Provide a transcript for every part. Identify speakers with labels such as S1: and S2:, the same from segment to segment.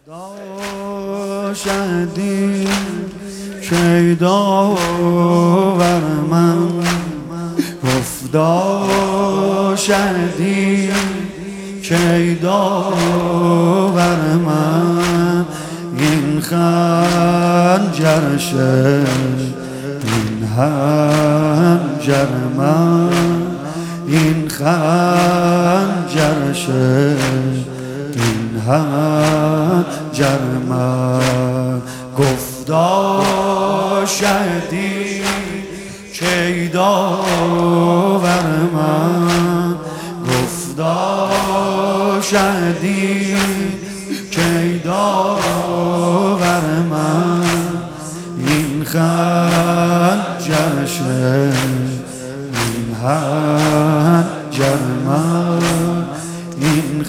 S1: داشتی شیدا ور من گفتا شدی شیدا ور من این خنجرشه این هنجر من این خنجرشه این هنجر من گفتا شدی شیدا ور من گفتا شدی شیدا ور من این خنجرشه این هنجر من این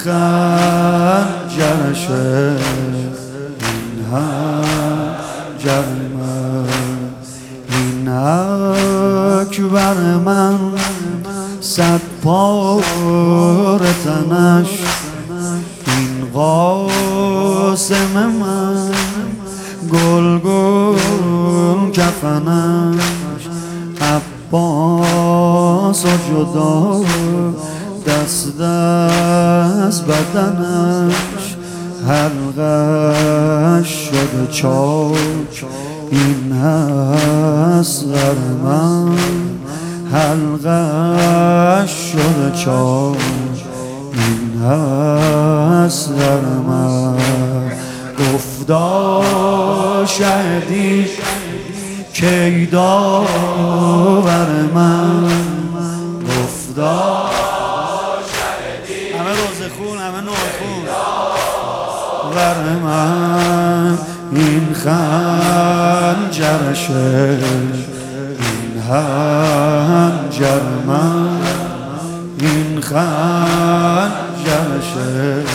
S1: خنجرشه این هنجر من این اکبر من صد پاره تنش این قاسم من گل گل کفنش عباس و جدا دست دست بدنش حلقش شده چاک این اصغر من حلقش شده چاک این اصغر من گفتا شدی شیدا ور من گفتا شدی همه روزه خون همه نور خون ور من این خنجرشه این هنجر من این خنجرشه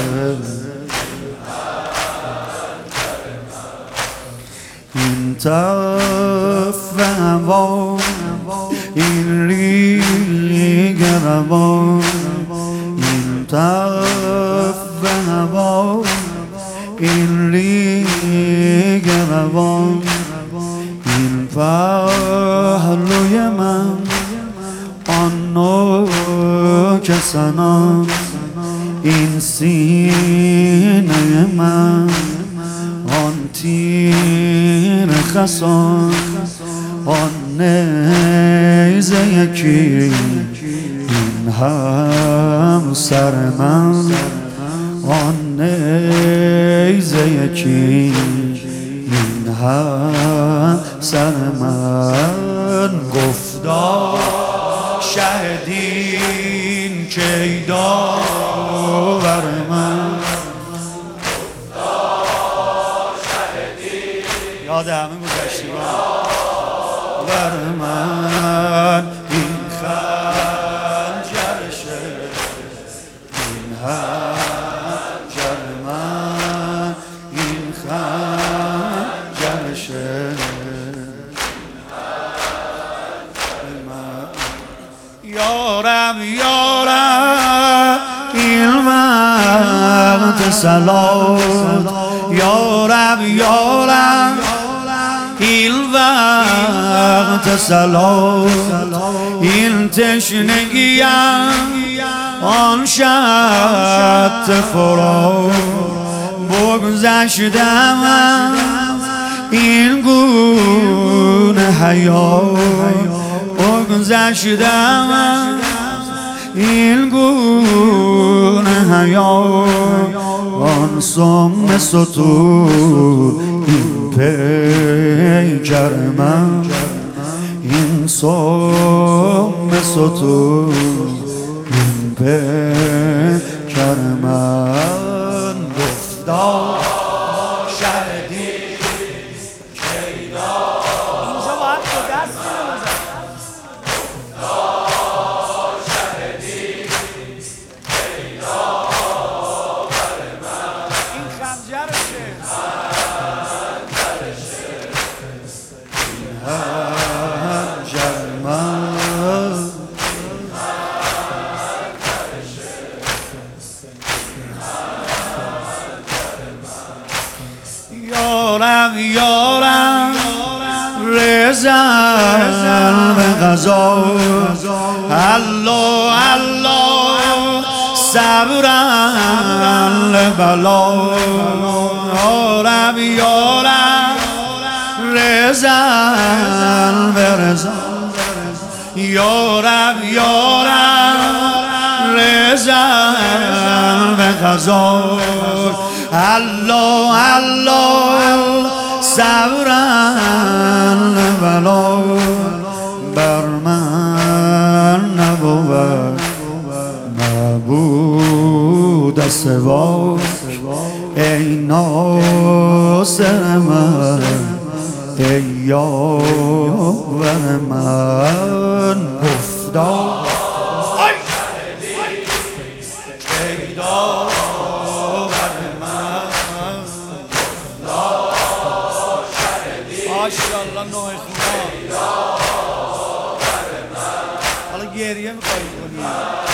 S1: این طرف هوا این ریگ روان این طرف هوا این ریگ روان این پهلوی من آن نوک سنان این سینه من آن تیر خسان آن نیزه یکی این همسر من آن نیزه یکی این همسر من گفتا شهدین شیدا ور من یاد همه گذشتگان ور من این خنجرشه این هنجر من این خنجرشه یارم یارم این وقت صلات یارم یارم این وقت صلات این تشنگیم آن شط فرات بگذشتم این گونه حیات بگذشتم این گونه حیات آن سم ستون این پیکر من این سم ستون این پیکر من گفتا شهدی شیدا اینجا باید با دست یارم رزن به غذا الله الله صبرن لبلا یارم رزن به رزا یارم رزن به غذا الله الله صبرن بلا بر من نبود معبود سوا ای ناصر من ای یاور من افتاد ماشاءالله نوح خدا حالا گریه میخوایی کنی